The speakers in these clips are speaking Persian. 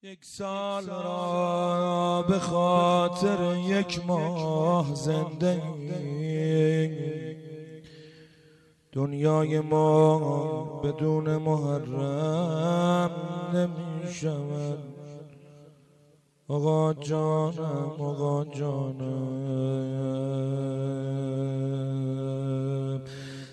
یک سال را به خاطر یک ماه زنده دنیای ما بدون محرم نمی شود. آقا جانم آقا جانم،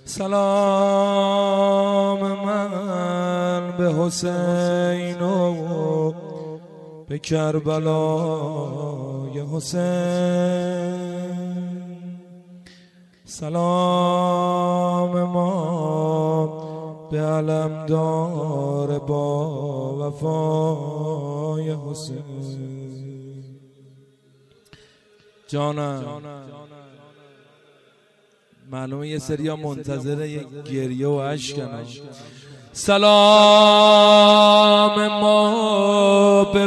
سلام من به حسین و به کربلای حسین، سلام ما به علمدار با وفای حسین. جانم معلومه یه سری ها منتظر یک گریه و اشکن. سلام ما به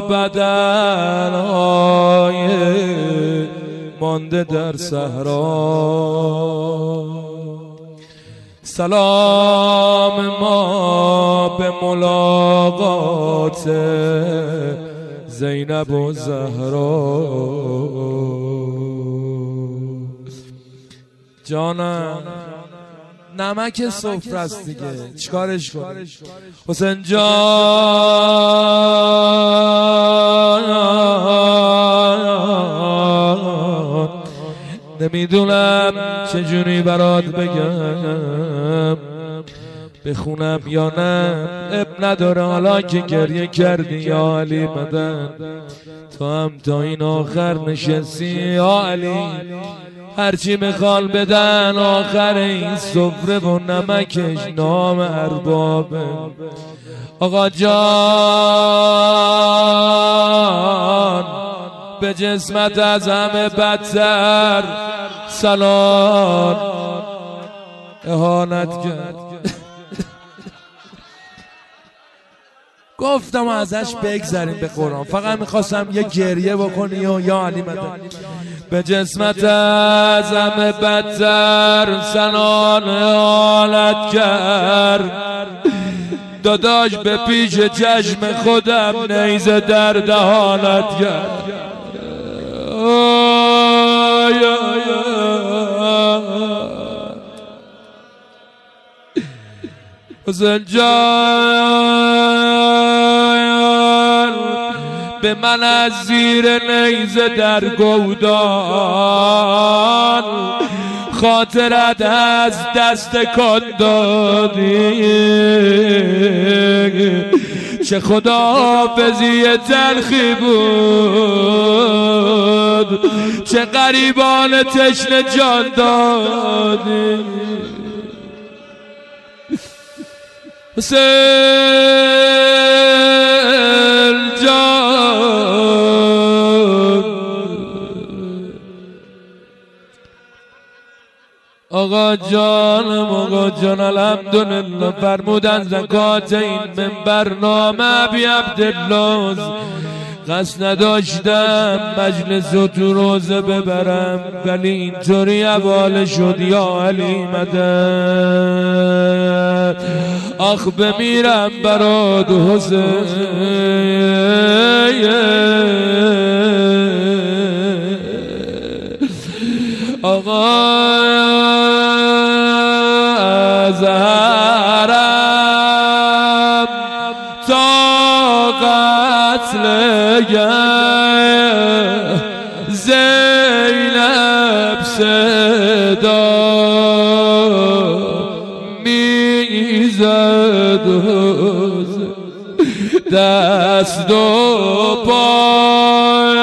بدنهای مانده در صحرا، سلام ما به ملاقات زینب و زهرا. جانم نمک سفره است دیگه، چیکارش کنی؟ حسین جان نمیدونم چجوری برات بگم، بخونم یا نه اب نداره، حالا که گریه کردی یا علی مدن، تو هم تا این آخر نشستی یا علی، هرچی میخوان بدن آخر این سفره و نمکش نام اربابه. آقا جان به جسمت از همه بدتر سلام اهانت کرد. گفتم ازش بگذاریم به قرآن، فقط میخواستم یه گریه بکنی و یا علی مدن. به جسمت از همه بدتر سنان حالت کرد، داداش به پیش چشم خودم نیزه در دهانت کرد. حسین جان به من از زیر نیزه در گودان خاطرت از دست کن دادی، چه خداحافظی تلخی بود، چه غریبان تشنه جان دادی. حسین جان آقا جانم آقا جان الحمدلله فرمودن زکات این منبر نام ابی عبدالله، قصد نداشتم مجلس و تو روزه ببرم ولی اینطوری حواله شد یا علی مدد. آخ بمیرم برات حسین، آقا زهرم تا قتل زینب صدا میزد، دست و پا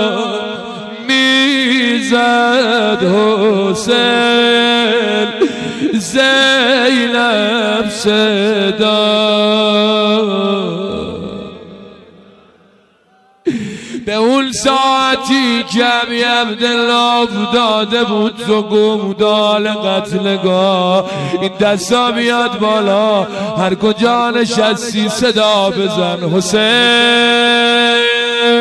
میزد حسین، زینب صدا. به اون ساعتی که ابی عبدالله افتاده بود تو گودال قتلگاه، این دستا بیاد بالا، هر کجا نشستی صدا بزن حسین.